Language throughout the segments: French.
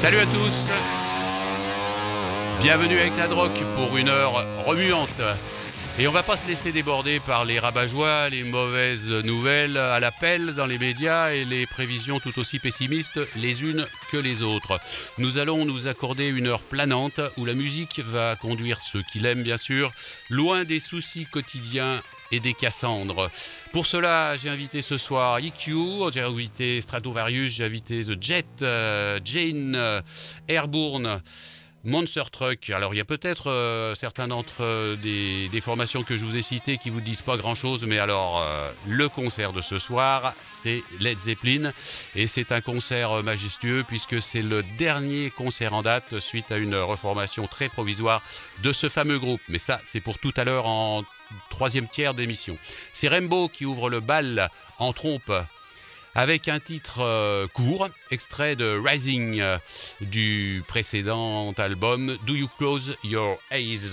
Salut à tous. Bienvenue avec la Drogue pour une heure remuante. Et on va pas se laisser déborder par les rabat-joie, les mauvaises nouvelles à l'appel dans les médias et les prévisions tout aussi pessimistes les unes que les autres. Nous allons nous accorder une heure planante où la musique va conduire ceux qui l'aiment bien sûr, loin des soucis quotidiens et des Cassandres. Pour cela, j'ai invité ce soir EQ, j'ai invité Stratovarius, j'ai invité The Jet, Jane, Airborne, Monster Truck. Alors il y a peut-être certains d'entre des formations que je vous ai citées qui vous disent pas grand-chose, mais alors le concert de ce soir, c'est Led Zeppelin et c'est un concert majestueux puisque c'est le dernier concert en date suite à une reformation très provisoire de ce fameux groupe. Mais ça, c'est pour tout à l'heure en troisième tiers d'émission. C'est Rainbow qui ouvre le bal en trompe avec un titre court, extrait de Rising du précédent album Do You Close Your Eyes?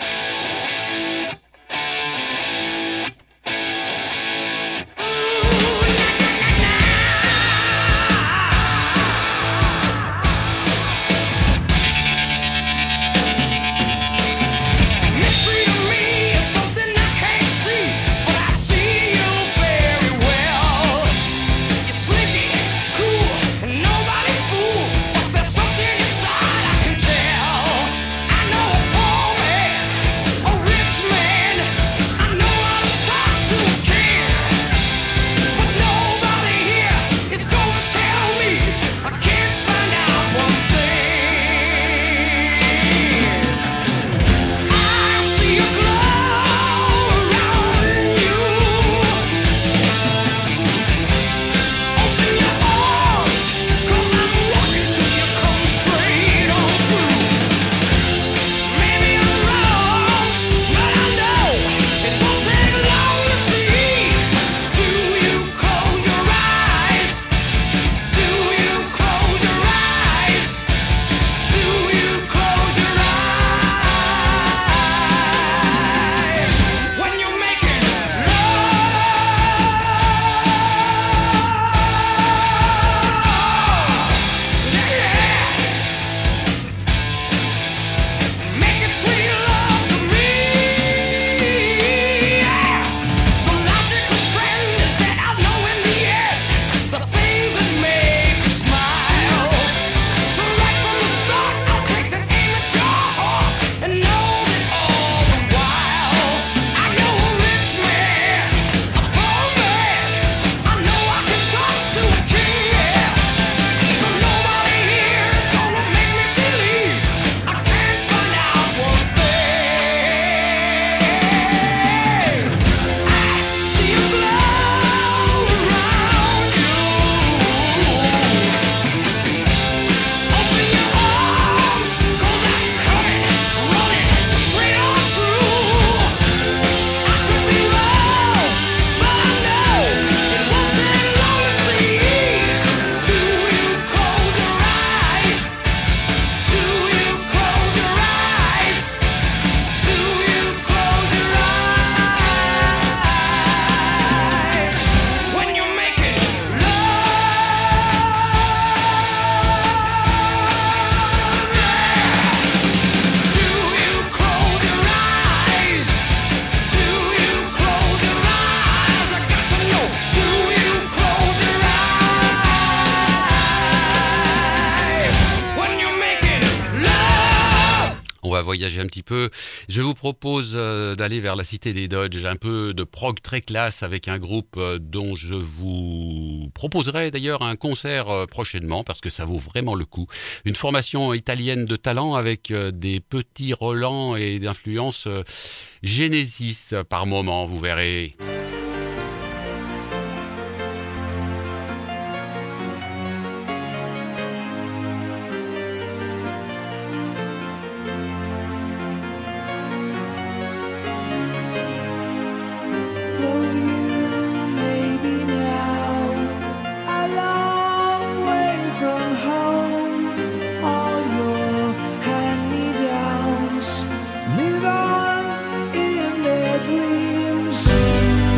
Voyager un petit peu. Je vous propose d'aller vers la Cité des Dodges, un peu de prog très classe avec un groupe dont je vous proposerai d'ailleurs un concert prochainement parce que ça vaut vraiment le coup. Une formation italienne de talent avec des petits Roland et d'influence Genesis par moment, vous verrez. Live on in their dreams.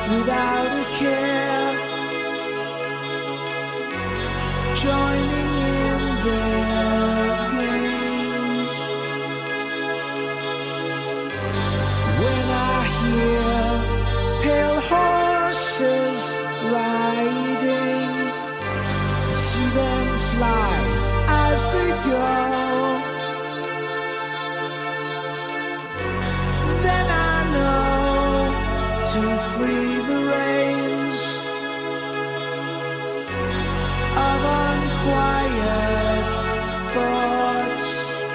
without a care, joining in their games. When I hear pale horses riding, see them fly as they go, then I know to free the reins of unquiet thoughts.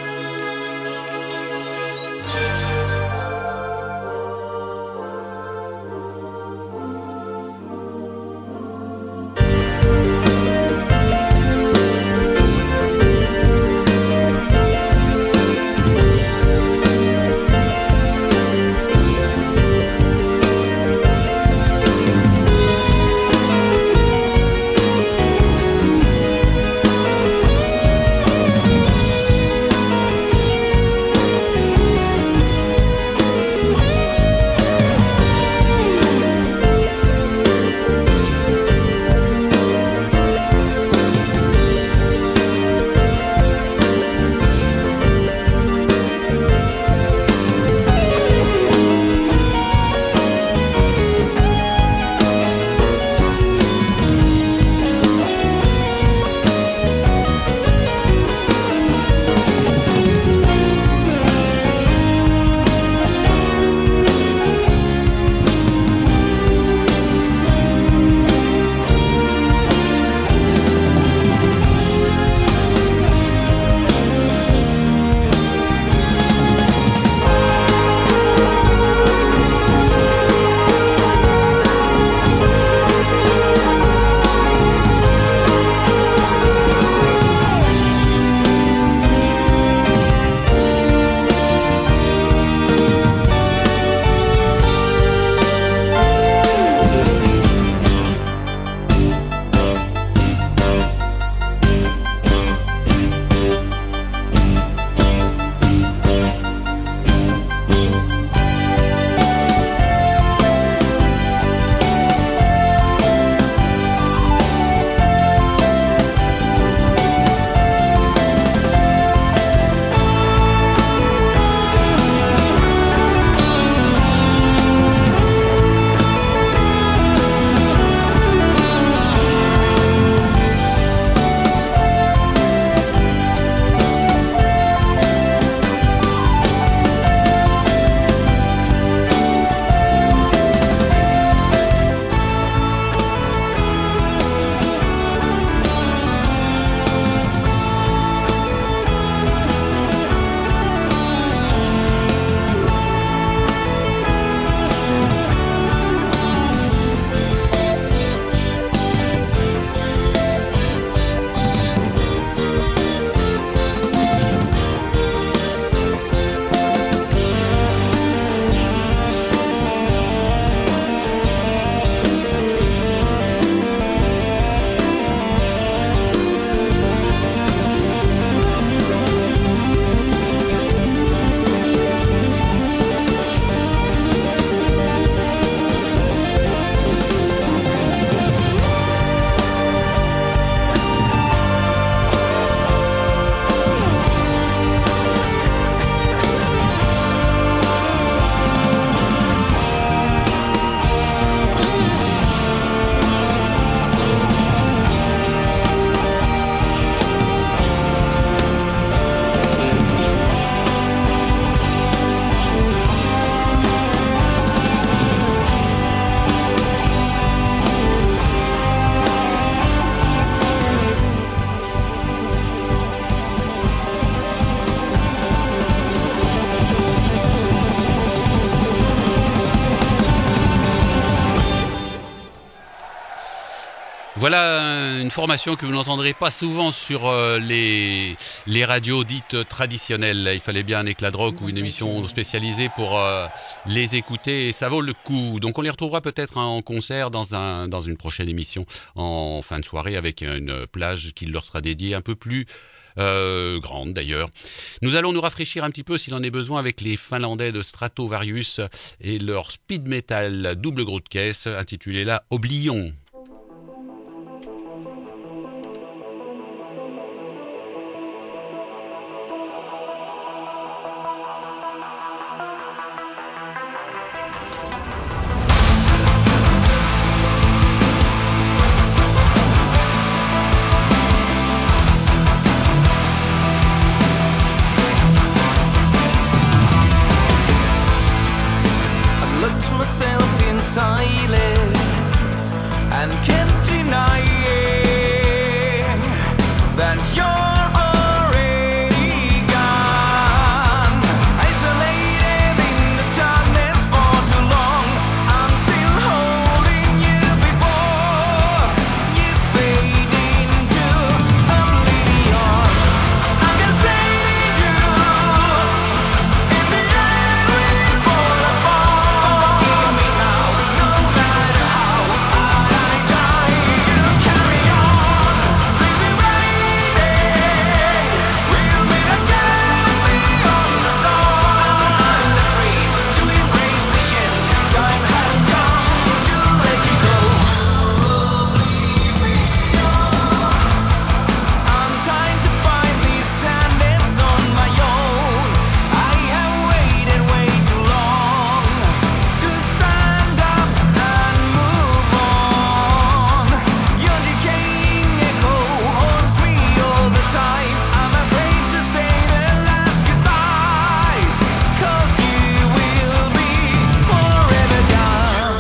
Voilà une formation que vous n'entendrez pas souvent sur les radios dites traditionnelles. Il fallait bien un éclat de rock ou une émission spécialisée pour les écouter et ça vaut le coup. Donc on les retrouvera peut-être en concert dans une prochaine émission en fin de soirée avec une plage qui leur sera dédiée un peu plus grande d'ailleurs. Nous allons nous rafraîchir un petit peu s'il en est besoin avec les Finlandais de Stratovarius et leur speed metal double gros de caisse intitulé là Oblion. Myself in silence and can't deny that you're already gone. Isolated in the darkness for too long, I'm still holding you before you fade into oblivion. I can save you in the end we fall apart. No matter how hard I try, you carry on. Please be waiting. We'll meet again beyond the stars. The courage to embrace the end. Time has come to let you go. I'm trying to find these handles on my own. I have waited way too long to stand up and move on. Your decaying echo haunts me all the time. I'm afraid to say the last goodbyes, 'cause you will be forever gone.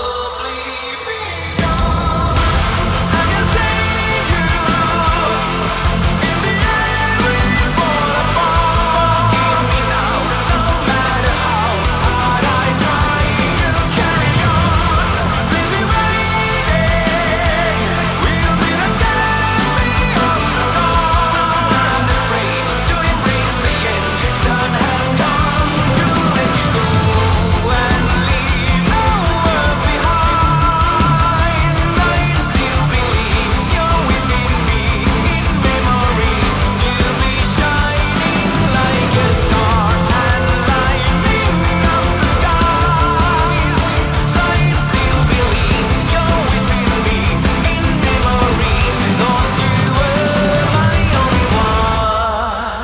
I can save you. In the end we fall apart. Forgive me now, no matter how hard I try. You carry on. Please be waiting. We'll meet again beyond the stars. The courage to embrace the end. Time has come to let you go and leave no one behind. I still believe you're within me. In memories, you'll be shining like a star and lighting up the skies. I still believe you're within me. In memories, 'cause you were my only one.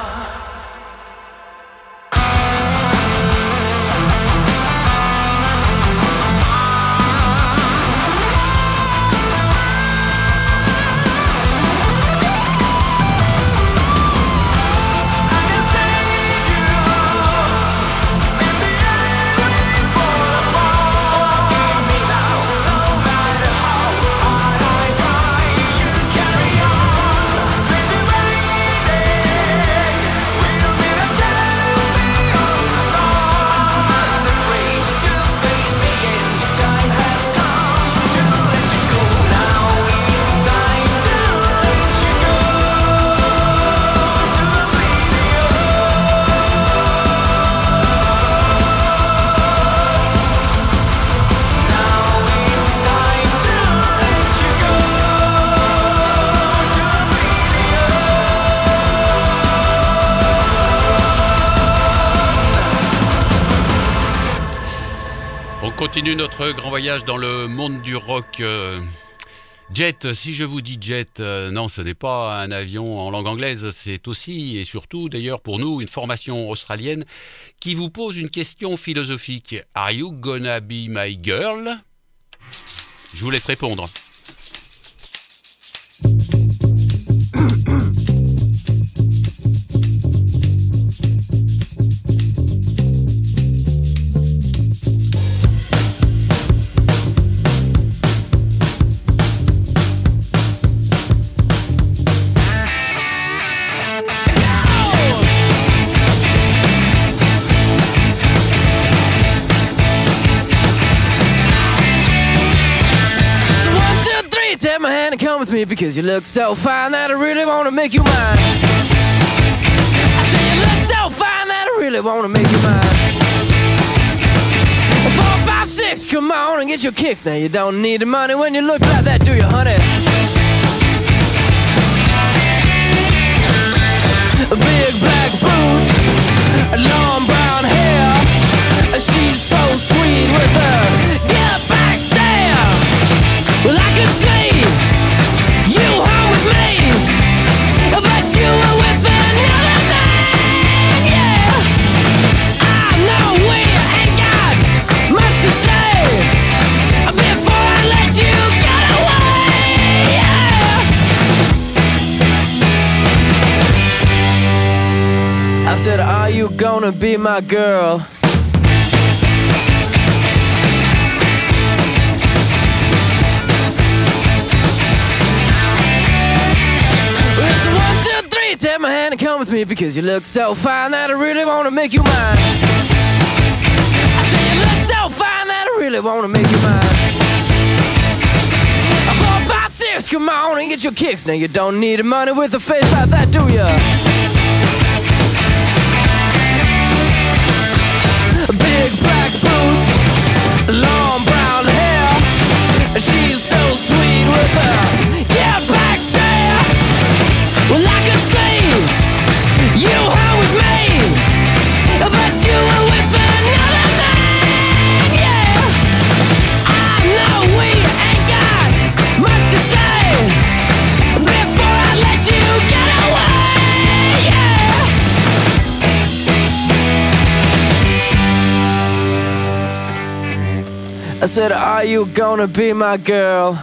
I can save you. In the end we fall apart. Forgive me now, no matter how hard I try. You carry on. Please be waiting. We'll meet again beyond the stars. The courage to face the end. Time has come to let you go. Now it's time to let you go to oblivion. Now it's time to let you go to oblivion. On continue notre grand voyage dans le monde du rock. Jet, si je vous dis jet, non, ce n'est pas un avion en langue anglaise, c'est aussi et surtout d'ailleurs pour nous une formation australienne qui vous pose une question philosophique. Are you gonna be my girl? Je vous laisse répondre. So 1, 2, 3, take my hand and come with me because you look so fine that I really wanna make you mine. I say you look so fine that I really wanna make you mine. 4, 5, 6, come on and get your kicks. Now you don't need the money when you look like that, do you, honey? big black boots, long brown hair. She's so sweet with her get back stare. Well, I could see you home with me, but you were with another man. Yeah, I know we ain't got much to say before I let you get away. Yeah. I said, are you gonna be my girl? It's a 1, 2, 3, take my hand and come with me, because you look so fine that I really wanna make you mine. I said you look so fine that I really wanna make you mine. 4, 5, 6, come on and get your kicks. Now you don't need money with a face like that, do ya? Big black boots, long brown hair. She's so sweet with her get back stare. Well, I could see you home with me, but you were with another man. Yeah, I know we ain't got much to say before I let you get away. Yeah. I said, are you gonna be my girl?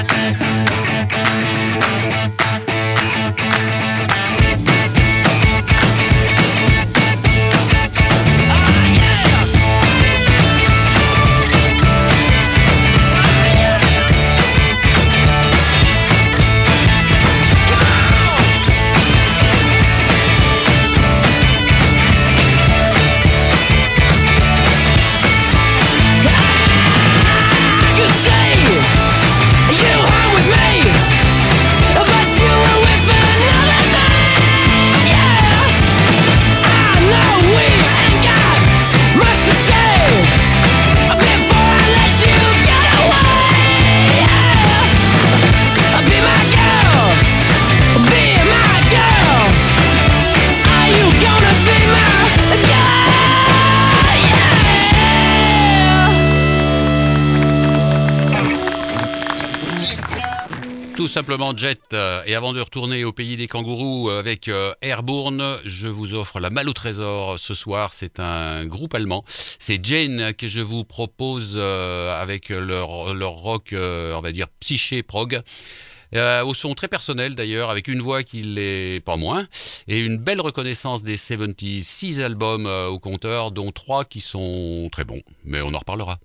Tout simplement Jet. Et avant de retourner au pays des kangourous avec Airborne, je vous offre la Malle au trésor ce soir. C'est un groupe allemand. C'est Jane que je vous propose avec leur rock, on va dire psyché prog. Au son très personnel d'ailleurs, avec une voix qui l'est pas moins, et une belle reconnaissance des 70s, 6 albums au compteur, dont 3 qui sont très bons, mais on en reparlera.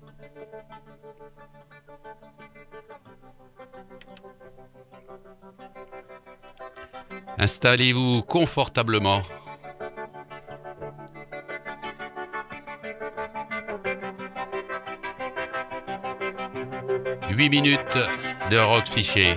Installez-vous confortablement. « 8 minutes de rock fiché.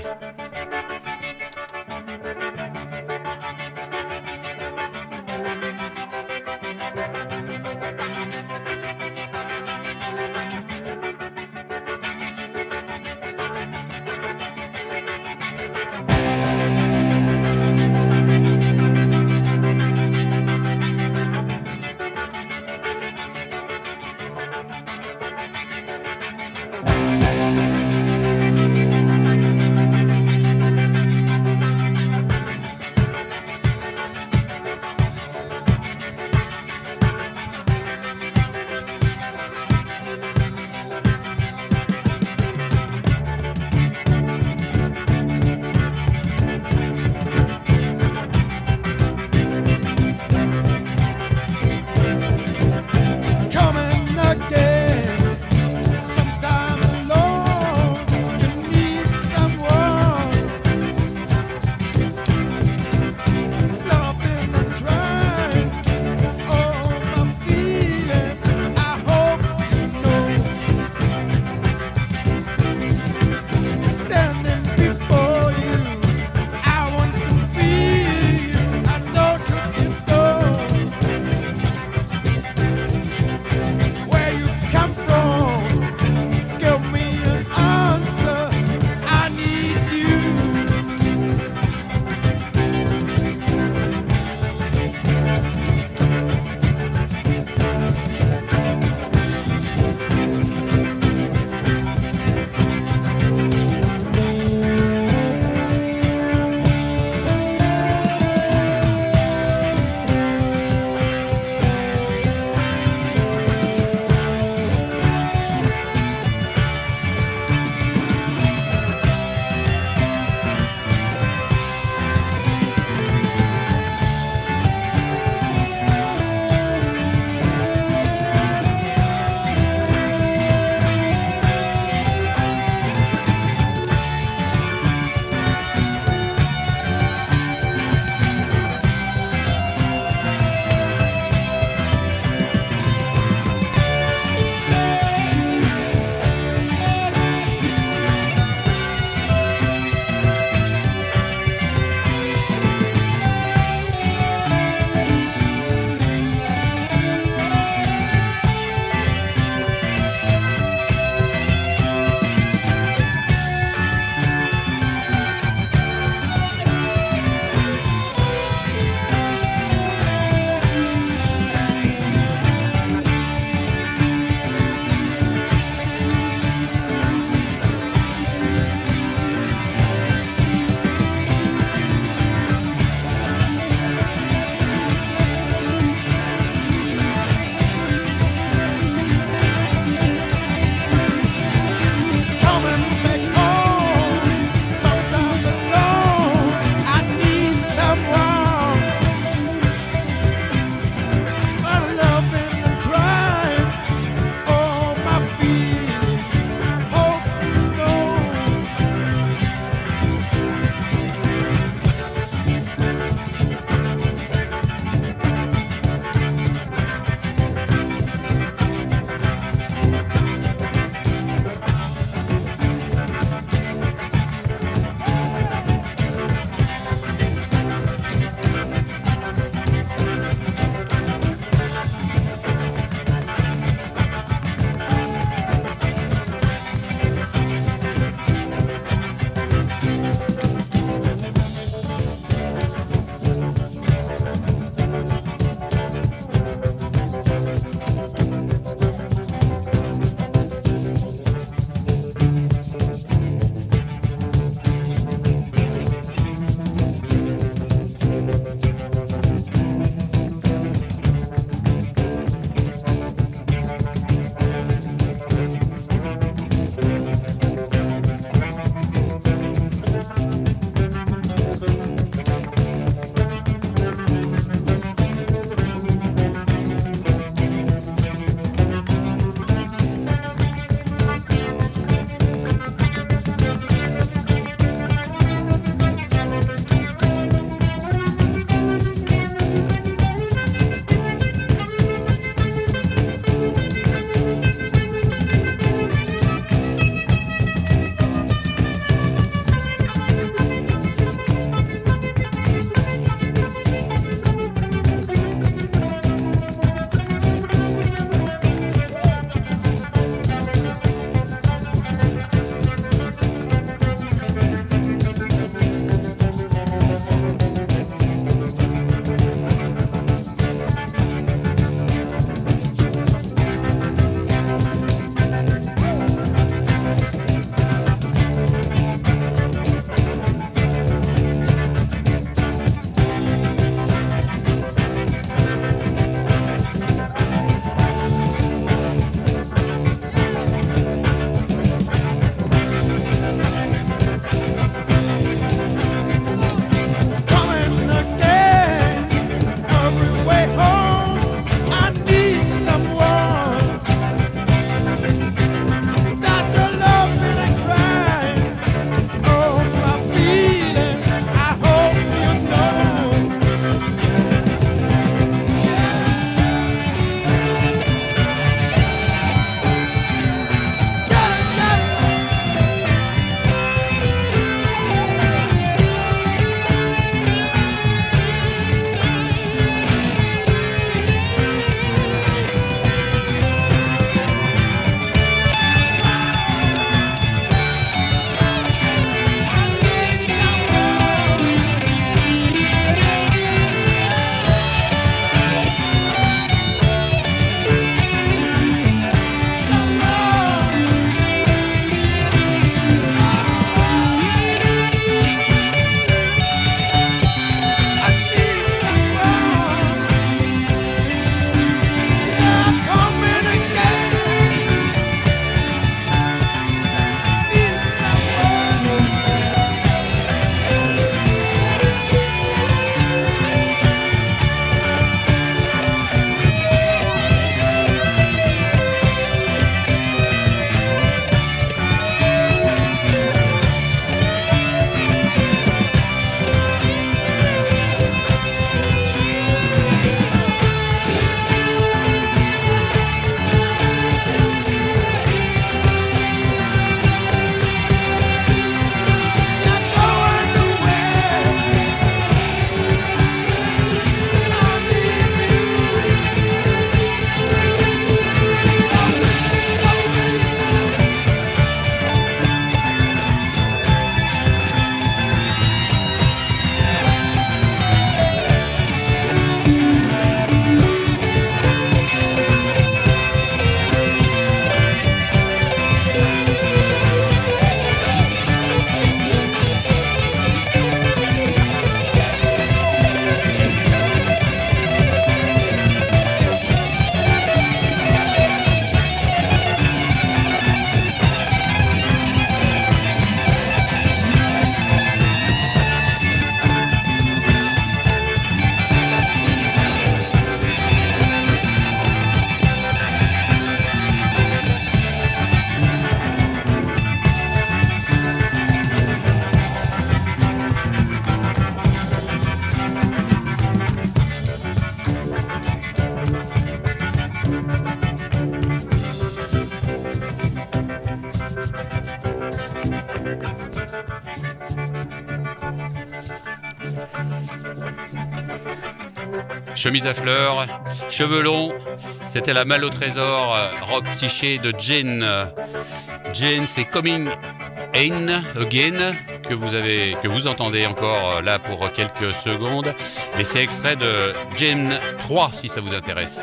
Chemise à fleurs, cheveux longs, c'était la malle au trésor, rock psyché de Jane. Jane, c'est Coming In Again que vous entendez encore là pour quelques secondes, et c'est extrait de Jane 3 si ça vous intéresse.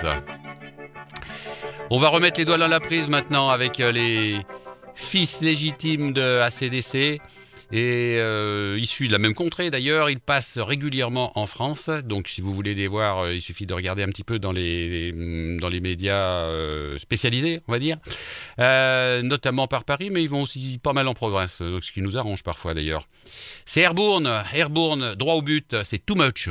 On va remettre les doigts dans la prise maintenant avec les fils légitimes de AC/DC. Et issus de la même contrée d'ailleurs, ils passent régulièrement en France. Donc si vous voulez les voir, il suffit de regarder un petit peu dans les médias spécialisés, on va dire, notamment par Paris, mais ils vont aussi pas mal en province, donc ce qui nous arrange parfois d'ailleurs. C'est Airbourne, droit au but, c'est Too Much.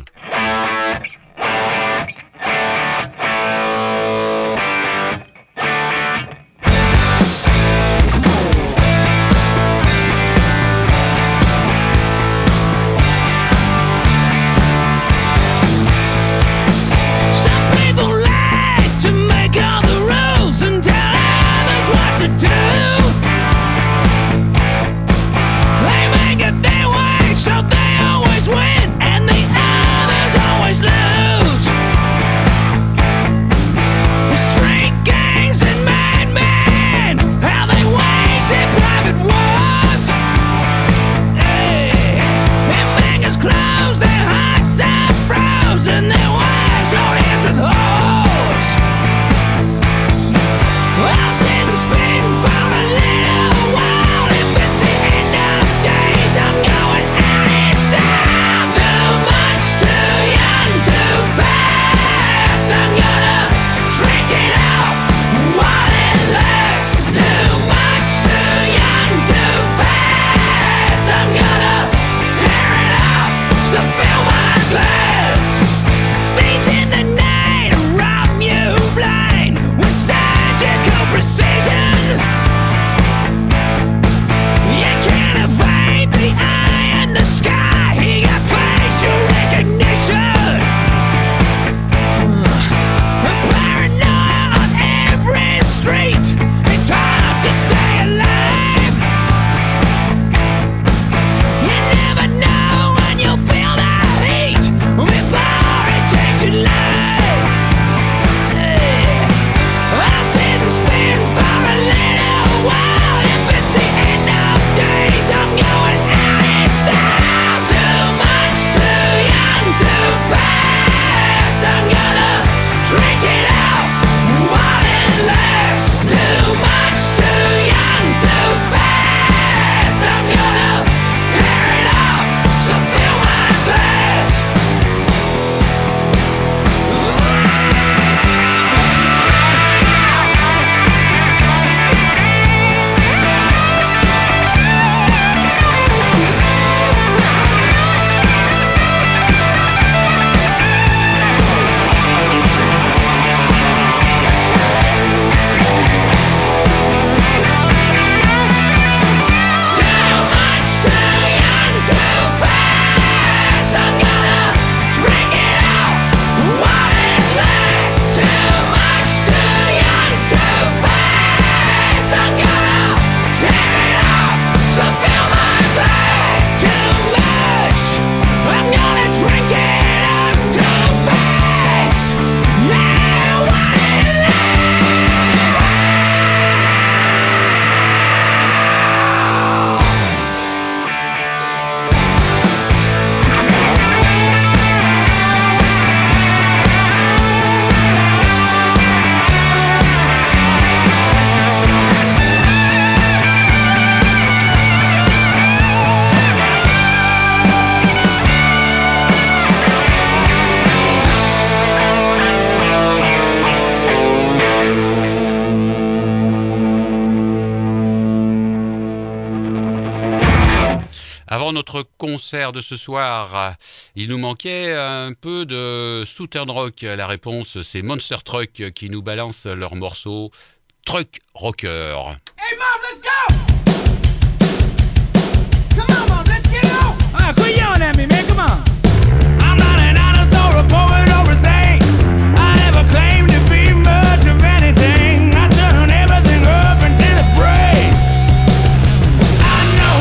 Avant notre concert de ce soir, il nous manquait un peu de Southern Rock. La réponse, c'est Monster Truck qui nous balance leur morceau Truck Rocker. Hey, Mom, let's go! Come on, Mom, let's get on! Ah, quit yelling at me, man, come on! I'm not an honest or a poet or a saint. I never claimed to be much of anything. I turn everything up until it breaks. I know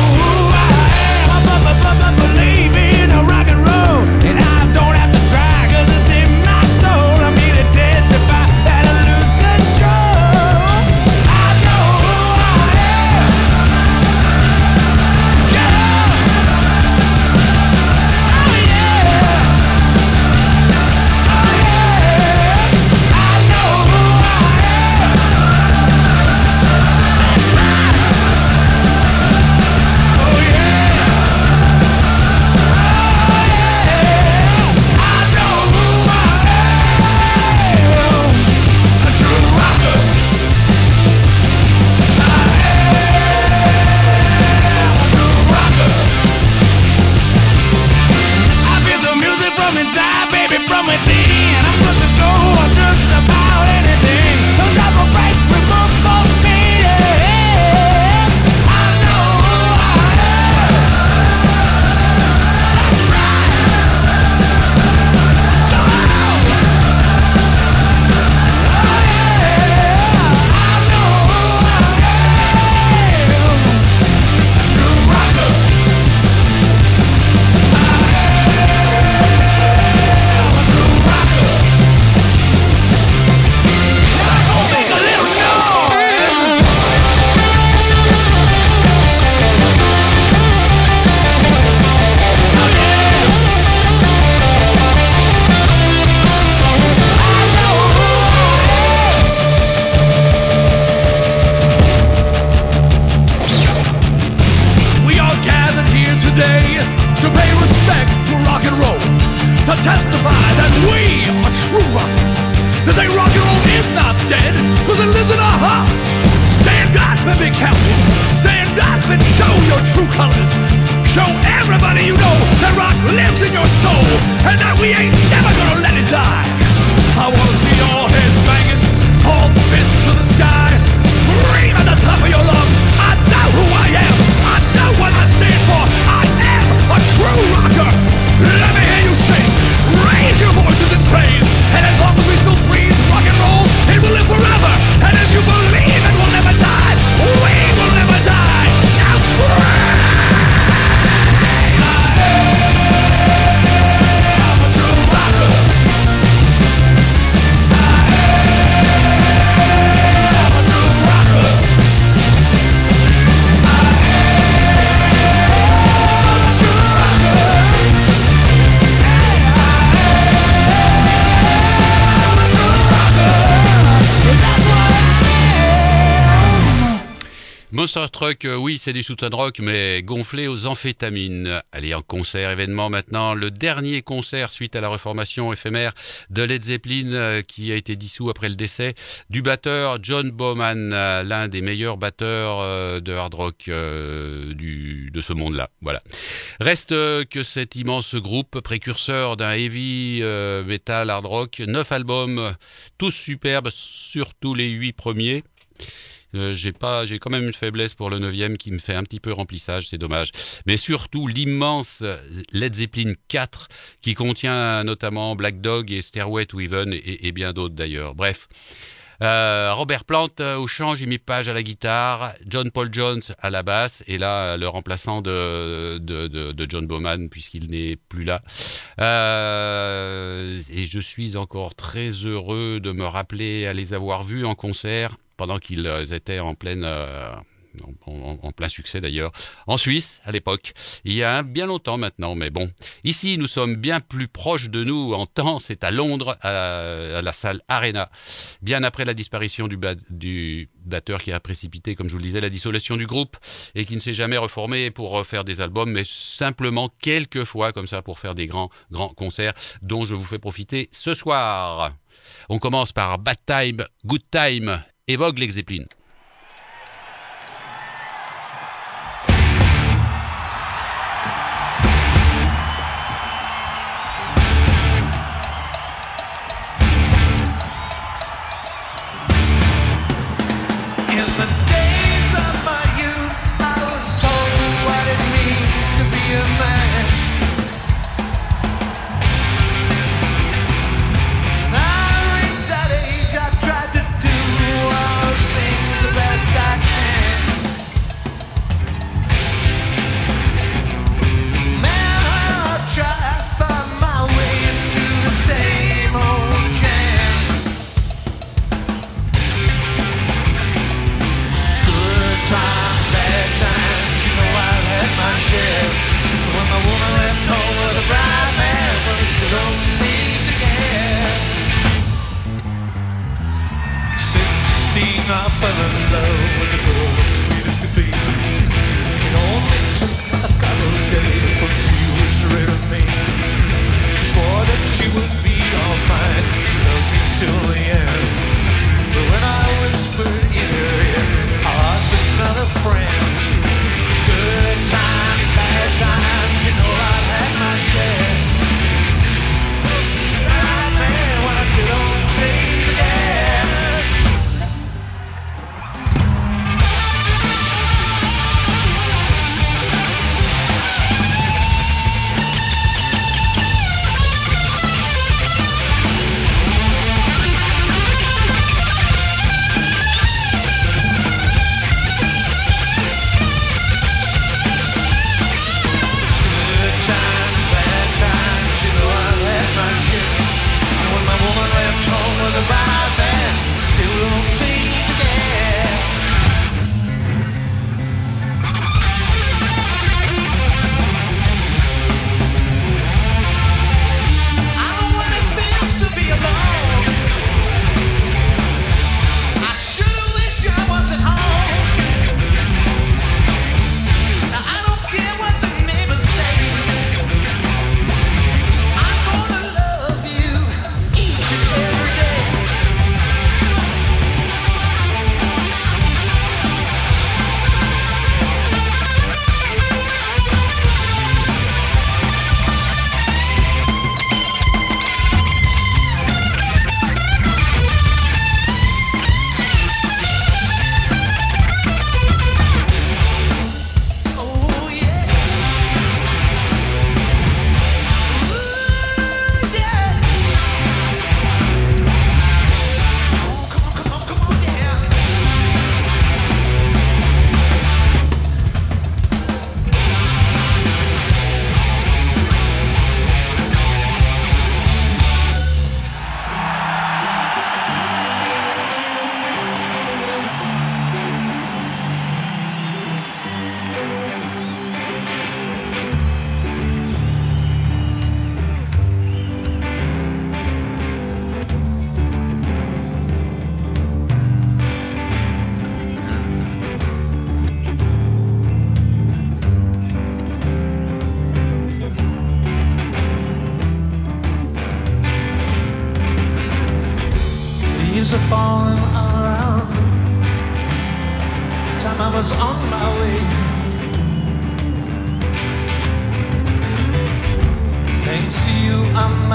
testify that we are true rockers. They say rock and roll is not dead, cause it lives in our hearts. Stand up and be counted. Stand up and show your true colors. Show everybody you know that rock lives in your soul, and that we ain't never gonna let it die. I wanna see your heads banging, all fists to the sky. Scream at the top of your lungs. I know who I am. I know what I stand for. I am a true rocker. Let me hear you sing. Raise your voices in praise. And as long as we still breathe rock and roll, it will live forever. And if you believe it will never die, we will never die. Now scream! I'm a true rocker. I'm a true rocker. Monster Truck, oui, c'est du Southern Rock, mais gonflé aux amphétamines. Allez, en concert, événement maintenant. Le dernier concert suite à la reformation éphémère de Led Zeppelin, qui a été dissous après le décès du batteur John Bonham, l'un des meilleurs batteurs de hard rock de ce monde-là. Voilà. Reste que cet immense groupe, précurseur d'un heavy metal hard rock, 9 albums, tous superbes, surtout les 8 premiers. J'ai quand même une faiblesse pour le 9e qui me fait un petit peu remplissage, c'est dommage. Mais surtout l'immense Led Zeppelin 4 qui contient notamment Black Dog et Stairway to Heaven et bien d'autres d'ailleurs. Bref. Robert Plant au chant, Jimmy Page à la guitare, John Paul Jones à la basse, et là le remplaçant de John Bonham puisqu'il n'est plus là. Et je suis encore très heureux de me rappeler à les avoir vus en concert pendant qu'ils étaient en plein succès d'ailleurs, en Suisse à l'époque, il y a bien longtemps maintenant, mais bon. Ici, nous sommes bien plus proches de nous en temps, c'est à Londres, à la salle Arena, bien après la disparition du batteur qui a précipité, comme je vous le disais, la dissolution du groupe et qui ne s'est jamais reformé pour faire des albums, mais simplement quelques fois comme ça pour faire des grands concerts dont je vous fais profiter ce soir. On commence par Bad Time, Good Time, évoque Led Zeppelin. Things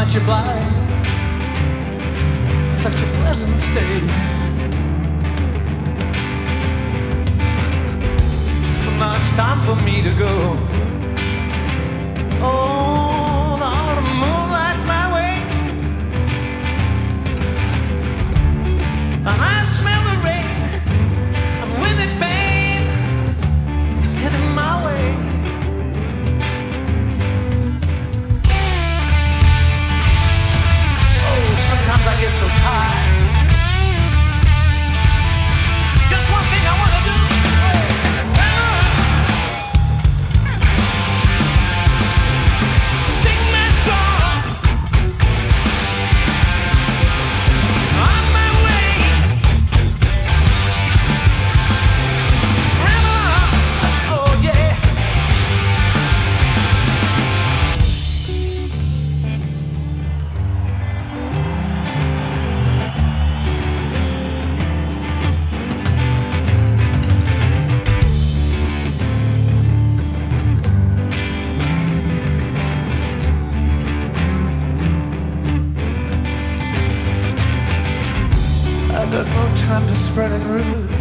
much obliged for such a pleasant stay. But now it's time for me to go. Oh, the autumn moonlight's my way, and I smell the rain, and with it pain is heading my way. Sometimes I get so tired. Just one thing I want to do. Sing that song on my way. Oh yeah. I got no time to spread it rude.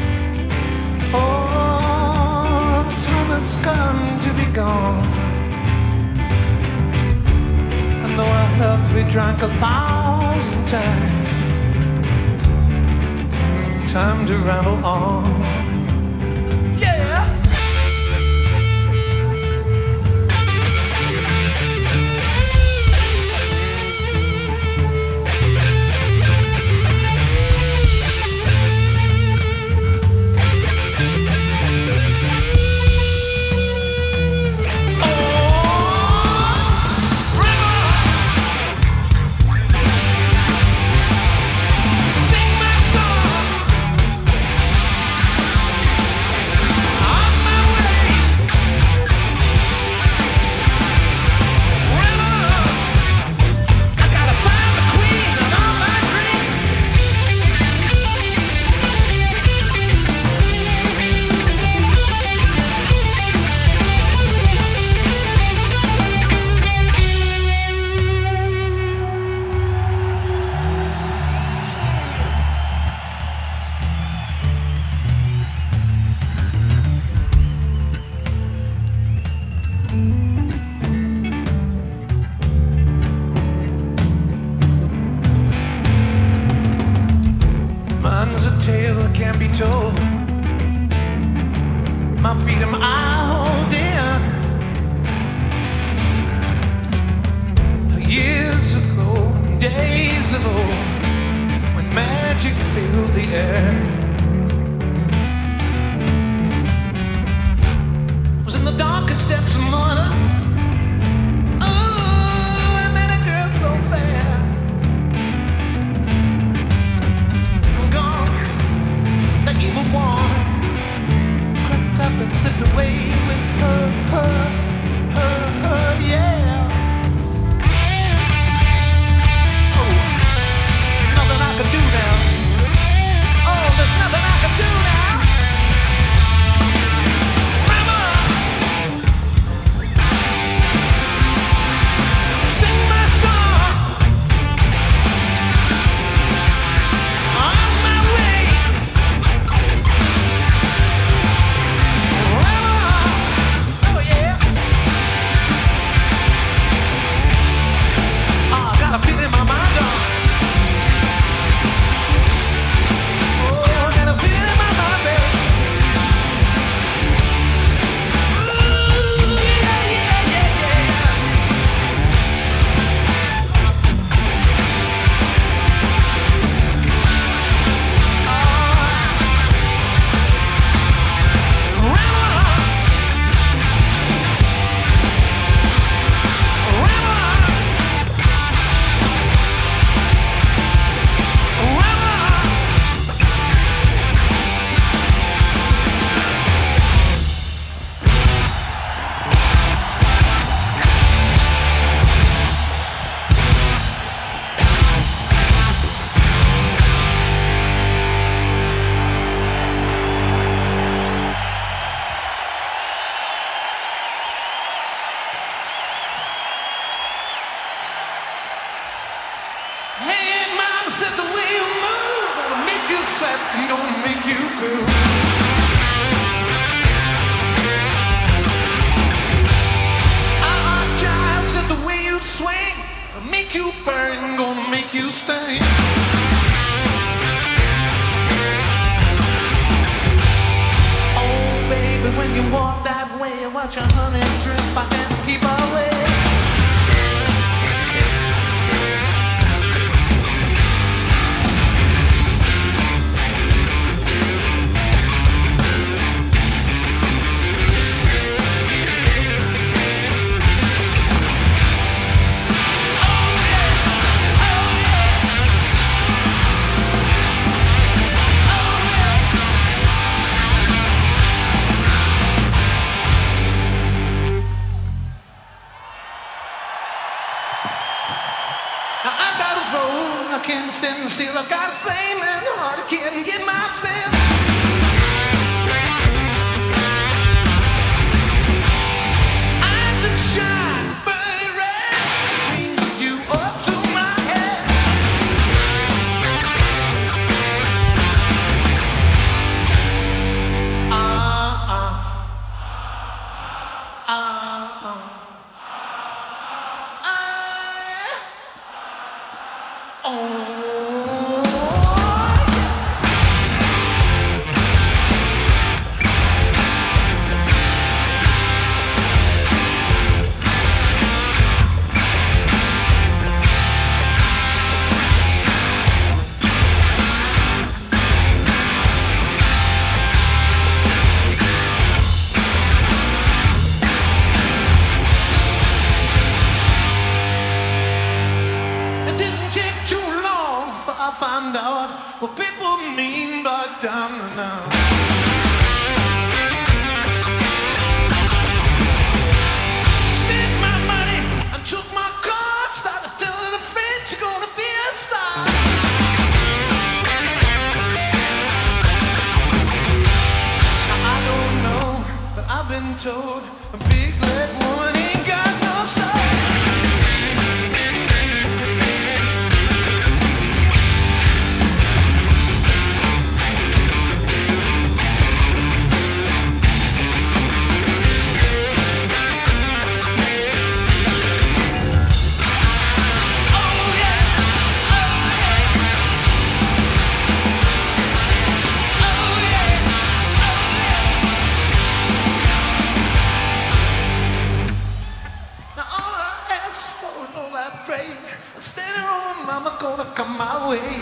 Oh, the time has come to be gone. I know our health we drank 1,000 times. It's time to ramble on. Yeah. Mine's a tale that can't be told. My freedom I hold dear. Years ago, days ago, when magic filled the air, was in the darkest depths of murder. Oh, I met a girl so fair. The evil one crept up and slipped away with her, yeah. Oh, nothing I can do now. Oh, there's nothing I can do now. Mama, much honey drip, I can't keep away. I got a roll, I can't stand still. I got a flaming heart, I can't get myself. Eyes that shine, burning red, dreams of you up to my head. It didn't take too long before I found out what people mean by down and out. Spent my money and took my car, started telling the fans you're gonna be a star. Now I don't know, but I've been told a big black woman ain't got no soul. Now all I ask for and all I pray, standing on mama gonna come my way.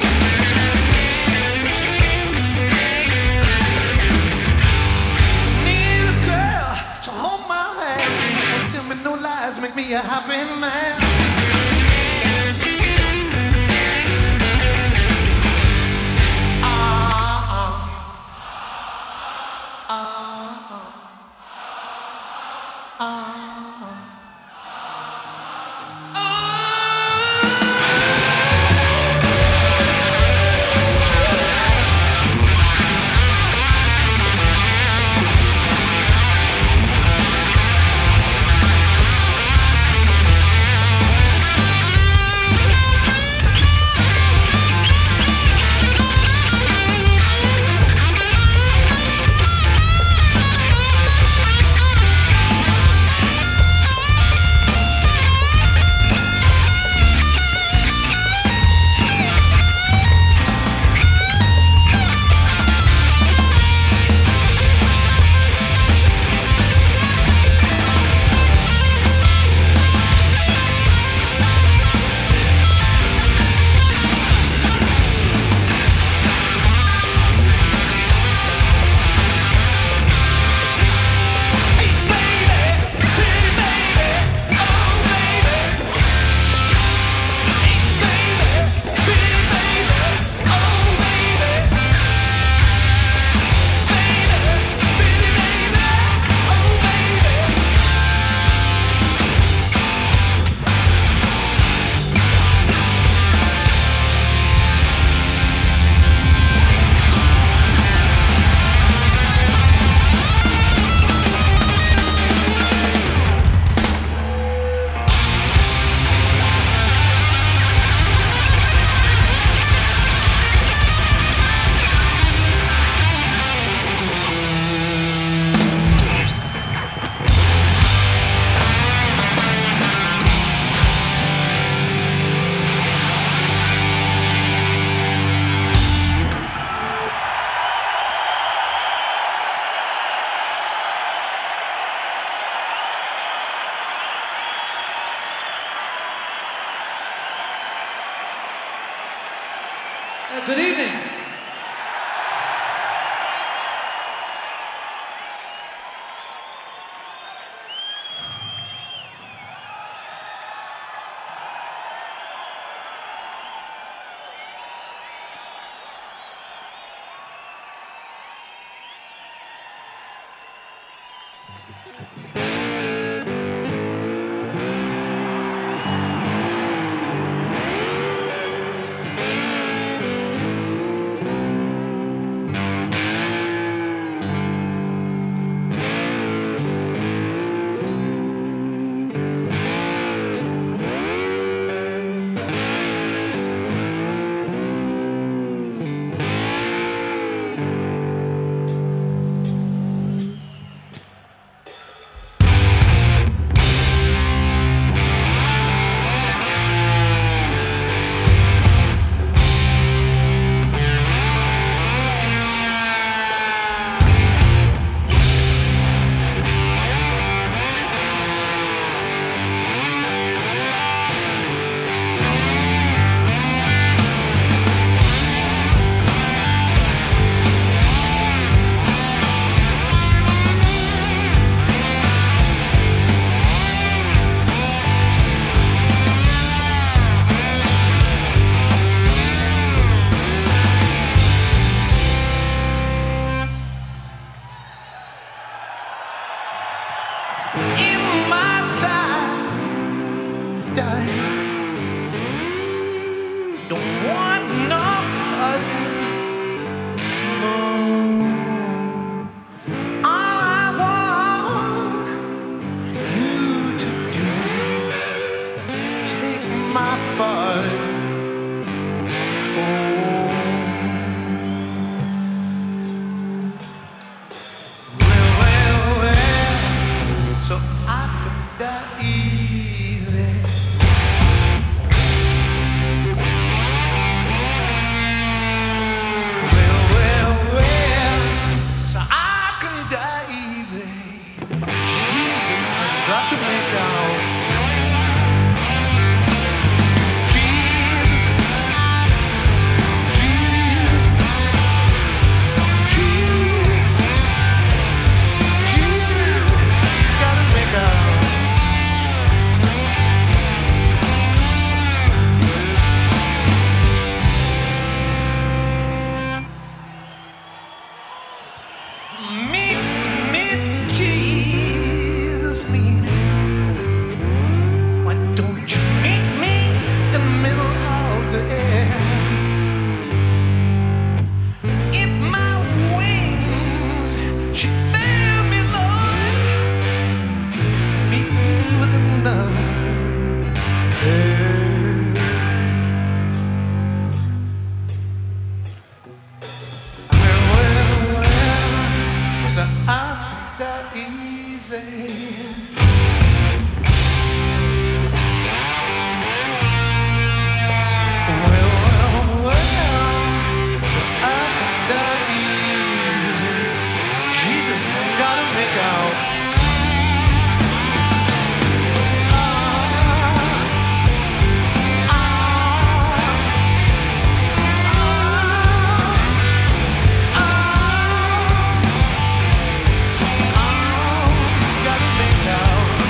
Need a girl to hold my hand, don't tell me no lies, make me a happy man. Good evening. In my time, dying, don't want nobody more. All I want you to do is take my body. So I could die easy. Well, so I can die easy. Jesus, I got to make out. Jesus, gotta make out. Meet Jesus, meet me. Why don't you meet me in the middle of the air? If my wings should fail me, Lord, meet me with another prayer. Well, so I die easy. Well, so I die easy. Jesus, gotta make out. Gotta make out.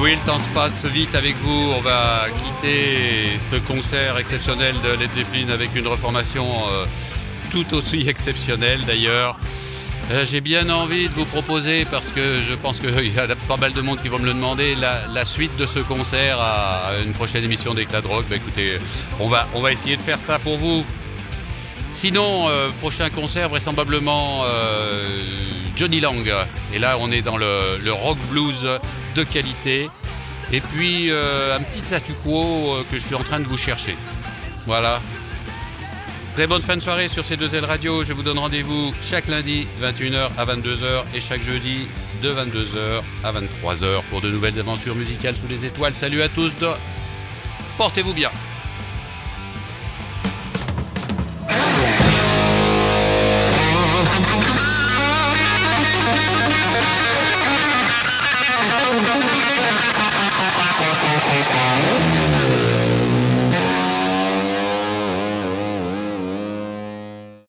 Oui, le temps se passe vite avec vous. On va quitter ce concert exceptionnel de Led Zeppelin avec une reformation tout aussi exceptionnelle d'ailleurs. J'ai bien envie de vous proposer, parce que je pense qu'il y a pas mal de monde qui va me le demander, la suite de ce concert à une prochaine émission d'Éclat de Rock. Bah, écoutez, on va essayer de faire ça pour vous. Sinon, prochain concert, vraisemblablement Johnny Lang. Et là, on est dans le rock blues de qualité. Et puis, un petit statu quo que je suis en train de vous chercher. Voilà. Très bonne fin de soirée sur ces 2L Radio. Je vous donne rendez-vous chaque lundi, 21h à 22h, et chaque jeudi, de 22h à 23h pour de nouvelles aventures musicales sous les étoiles. Salut à tous, portez-vous bien.